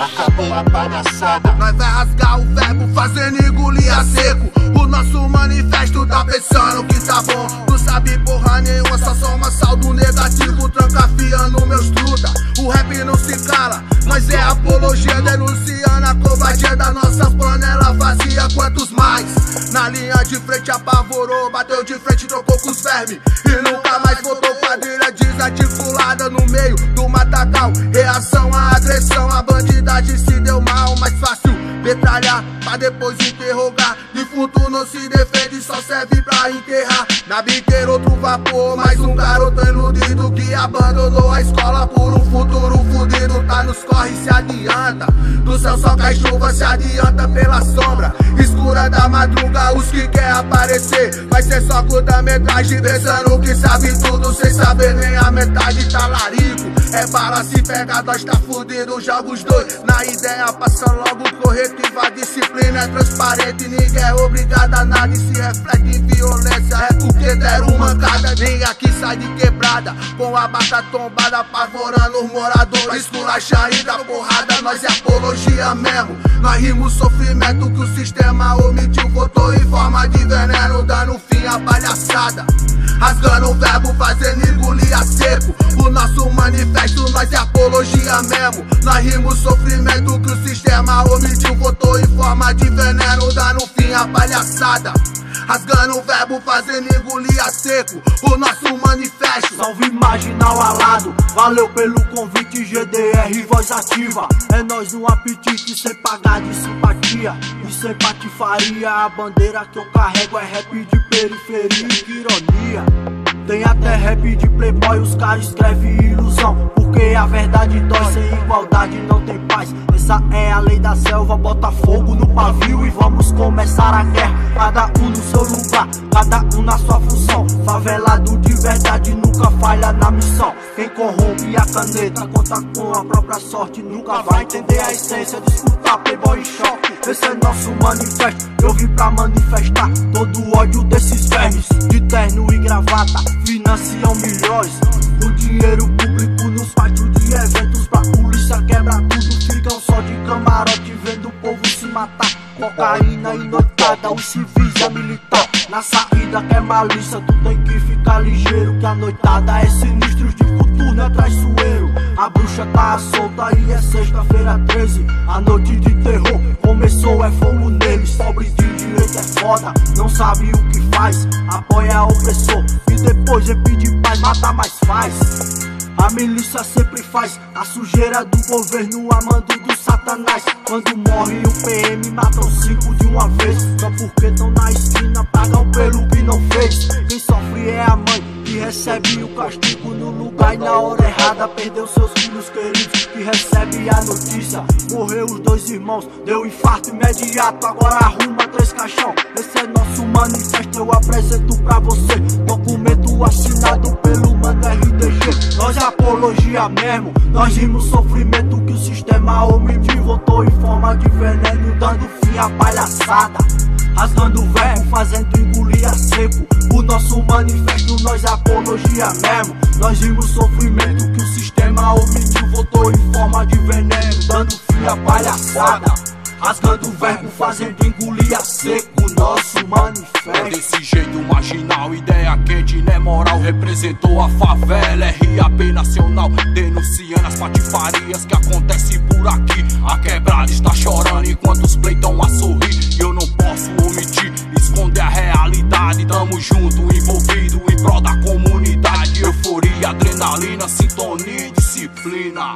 acabou a palhaçada. Nós vai rasgar o verbo fazendo engolir a seco. O nosso manifesto tá pensando que tá bom. Não sabe porra nenhuma, só soma saldo negativo. Trancafiando meus truta, o rap não se cala. Nós é apologia denunciando a covardia da nossa panela vazia. Quantos mais? Na linha de frente apavorou, bateu de frente, trocou com os vermes e nunca mais voltou. Quadrilha desarticulada no meio do matagal. Reação à agressão, a bandidagem se deu mal. Mais fácil metralhar pra depois interrogar. Defunto não se defende, só serve pra enterrar. Na biqueira outro vapor, mais um garoto iludido que abandonou a escola por um futuro fudido. Tá nos corre, se adianta, do céu só cai chuva, se adianta pela sombra escura da madruga. Os que quer aparecer vai ser só curta-metragem, pensando que sabe tudo sem saber nem a metade. Talarico, é bala, se pega, nós tá fudido. Joga os dois na ideia, passa logo corretiva. A disciplina é transparente, ninguém é obrigado a nada. E se reflete em violência é porque deram mancada. Ninguém aqui sai de quebrada com a bata tombada, apavorando os moradores. Esculacha e da porrada, nós é apologia mesmo. Nós rimos sofrimento que o sistema omitiu, votou em forma de veneno, dando fim à palhaçada. Rasgando o verbo, fazendo engolir a seco. O nosso manifesto, nós é apologia mesmo. Nós rimos sofrimento que o sistema omitiu, votou em forma de veneno, dando fim à palhaçada. Rasgando o verbo, fazendo engolir a seco. O nosso manifesto. Salve marginal alado, valeu pelo convite. GDR, voz ativa. É nós no apetite, sem pagar de simpatia e sem patifaria. A bandeira que eu carrego é rap de periferia. Que ironia, tem até rap de playboy, os caras escrevem ilusão. Porque a verdade dói, sem igualdade não tem paz. Essa é a lei da selva, bota fogo no pavio e vamos começar a guerra. Cada um no seu lugar, cada um na sua função. Favelado de verdade nunca falha na missão. Quem corrompe a caneta conta com a própria sorte. Nunca vai entender a essência de escutar playboy em choque. Esse é nosso manifesto, eu vim pra manifestar todo o ódio desses vermes de terno e gravata. Financiam milhões, o dinheiro público nos pátios de eventos. Pra polícia quebra tudo, ficam só de camarote vendo o povo se matar. Cocaína e noitada, os civis é militar. Na saída que é malícia, tu tem que ficar ligeiro, que a noitada é sinistro, de futuro é traiçoeiro. A bruxa tá solta e é sexta-feira 13, a noite de terror começou, é fogo neles. Pobre de direito é foda, não sabe o que faz, apoia o opressor e depois vem pedir paz, mata mais faz. A milícia sempre faz a sujeira do governo, a mando do satanás. Quando morre o PM, matam 5 de uma vez. Só porque tão na esquina, pagam pelo que não fez. Quem sofre é a mãe, que recebe o castigo no lugar e na hora errada. Perdeu seus filhos queridos, que recebe a notícia. Morreu os 2 irmãos, deu infarto imediato. Agora arruma 3 caixão. Esse é nosso manifesto, eu apresento pra você. Documento assinado pelo mano RDG. Nós é apologia mesmo, nós rimos sofrimento que o sistema omitiu, votou em forma de veneno, dando fim à palhaçada. Rasgando o verbo, fazendo engolir a seco. O nosso manifesto, nós é apologia mesmo. Nós rimos sofrimento que o sistema omitiu, votou em forma de veneno, dando fim à palhaçada. Rasgando o verbo, fazendo engolir a seco. Nosso manifesto é desse jeito marginal, ideia quente, né moral. Representou a favela, RAP nacional, denunciando as patifarias que acontecem por aqui. A quebrada está chorando enquanto os play tão a sorrir. Eu não posso omitir, esconder a realidade. Tamo junto, envolvido em prol da comunidade. Euforia, adrenalina, sintonia e disciplina.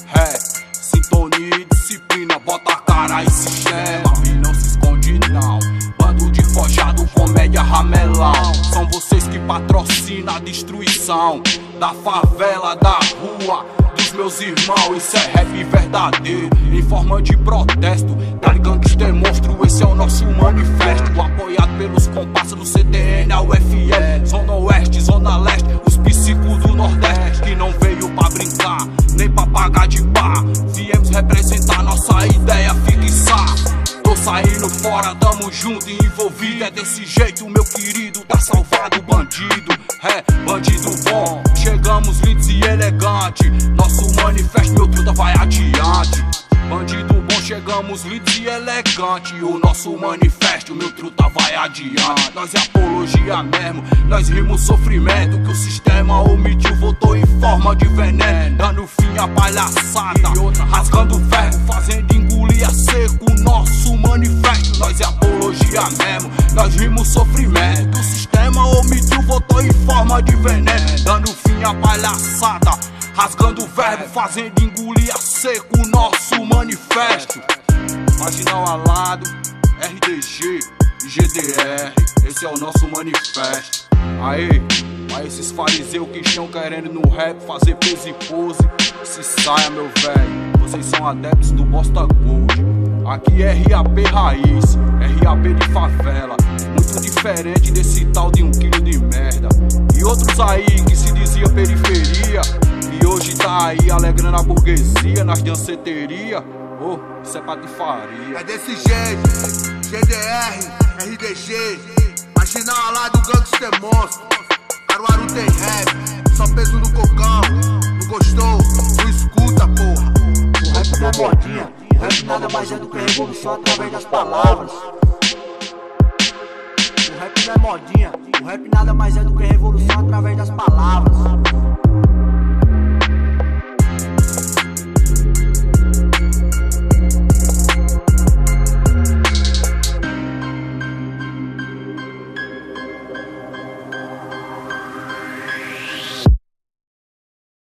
Sintonia e disciplina, bota a cara e se chama. E não se esconde não, bando de forjado, comédia ramelão. São vocês que patrocinam a destruição da favela, da rua, dos meus irmãos. Isso é rap verdadeiro, em forma de protesto. Tá gangster monstro, esse é o nosso manifesto. Apoiado pelos compassos do CTN ao FL. Zona Oeste, Zona Leste, os psicos do Nordeste. Que não veio pra brincar, nem pra pagar de pá. Viemos representar nossa ideia fixar. Tô saindo fora, tamo junto e envolvido. É desse jeito, meu querido, tá salvado o bandido. Bandido bom, chegamos lindos e elegantes. Nosso manifesto, meu truta, vai adiante. Bandido bom, chegamos lindos e elegante. O nosso manifesto, meu truta vai adiante. Nós é apologia mesmo, nós rimos sofrimento. Que o sistema omitiu, votou em forma de veneno. Dando fim à palhaçada, rasgando verbo, fazendo engolir a seco o nosso manifesto. Nós é apologia mesmo, nós rimos sofrimento. Que o sistema omitiu, votou em forma de veneno. Dando fim à palhaçada, rasgando verbo, fazendo engolir a seco o nosso manifesto. Marginal Alado, RDG e GDR, esse é o nosso manifesto. Aê, a esses fariseus que estão querendo no rap fazer peso e pose, se saia, meu velho, vocês são adeptos do Bosta Gold. Aqui é RAP raiz, RAP de favela, muito diferente desse tal de 1 quilo de merda. E outros aí que se dizia periferia, e hoje tá aí alegrando a burguesia nas danceterias. Oh, isso é patifaria. É desse jeito, GDR, RDG, Marginal Alado, Gangster Monstro. Caruaru tem rap, só peso no cocão. Não gostou? Não escuta, porra. O rap não é modinha, o rap nada mais é do que revolução através das palavras. O rap não é modinha, o rap nada mais é do que revolução através das palavras.